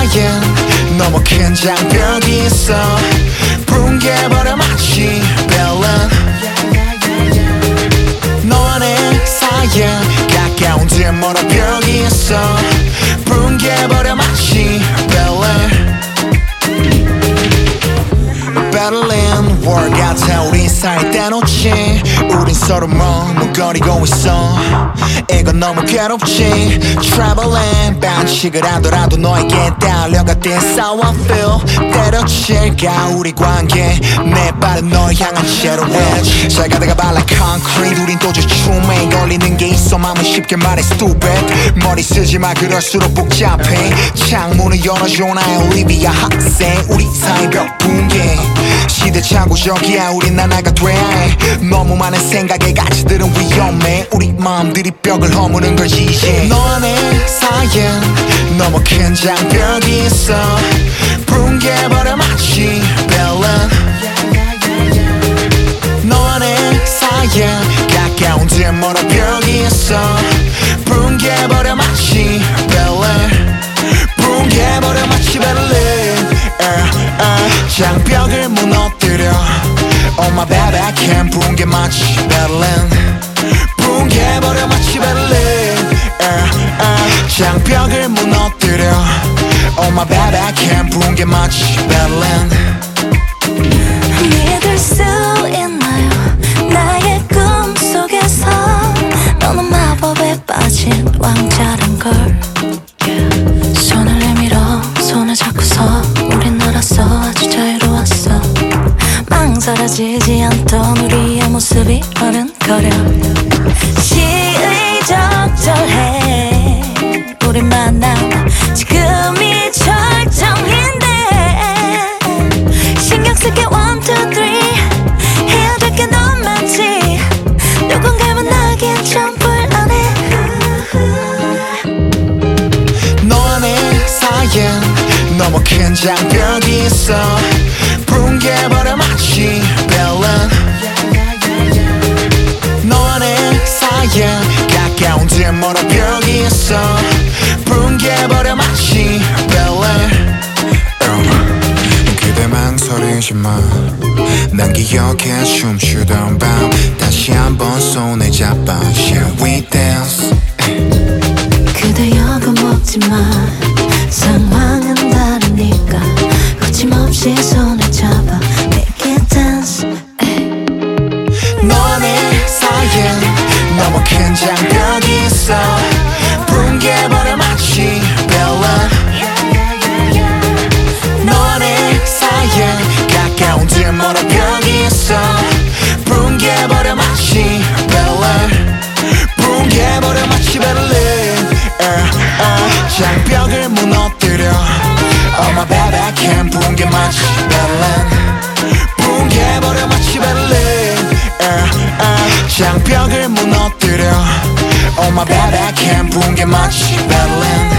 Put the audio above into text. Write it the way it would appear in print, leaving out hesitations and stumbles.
사이엔 너무 큰 장벽이 있어 붕괴버려 마치 벨런 너와 내 사이엔 가까운 듯 멀어 벽이 있어 붕괴버려 마치 벨런 Berlin War 같아 우린 사이 떼놓지 우린 서로 머뭇거리고 있어 이건 너무 괴롭지 Traveling 반칙을 하더라도 너에게 달려갔던 How I feel 때려칠까 우리 관계 내 발은 널 향한 채로 wedge 잘 가다가 발라 concrete 우린 또주 춤에 걸리는 게 있어 마음은 쉽게 말해 stupid 머리 쓰지 마 그럴수록 복잡해 창문을 열어줘 나의 올리비아 학생 우리 사이 벽 붕괴 시대착오적이야 우린 나나가 돼야 해 너무 많은 생각에 가치들은 위험해 우리 마음들이 벽을 허무는 걸 이제 너와 내 사이엔 너무 큰 장벽이 있어 붕괴버려 마치 벨런 너와 내 사이엔 가까운 듯 멀어 벽이 있어 붕괴버려 마치 벨런 붕괴버려 마치 벨린 장벽을 무너뜨려 Oh my baby I can't 붕괴 마치 벨린 붕괴버려 마치 벨린 장벽을 무너뜨려 Oh my baby I can't 붕괴 마치 벨린 믿을 수 있나요 나의 꿈속에서 너는 마법에 빠진 왕자란 걸 손을 내밀어 손을 잡고서 우린 알았어 아주 자유로웠어 망설여지지 않던 우리의 모습이 어른거려 시의적절해 우리 만남 지금이 절정인데 신경 쓸게 1, 2, 3 해야 될 게 너무 많지 누군가 만나기엔 좀 불안해 너와 내 사이엔 너무 큰 장벽이 있어 붕괴버려 마치 벨런 너와 내 사이엔 가까운 듯 멀어 벽이 있어 붕괴버려 마치 벨런 그대 망설이지 마난 기억해 춤추던 밤 다시 한번 손을 잡아 Shall we dance 그대 욕먹지 마 상황은 다르니까 거침없이 손을 잡아 Make it dance 너와 내 사이엔 너무 큰 장벽이 있어 붕괴버려 마치 벨런 너와 내 사이엔 가까운 듯 멀어 벽이 있어 붕괴버려 마치 벨런 붕괴버려 마치 벨린 장벽을 무너뜨려 Oh my baby I can't 붕괴 마치 벨린 붕괴버려 마치 벨린 장벽을 무너뜨려 Oh my baby I can't 붕괴 마치 벨린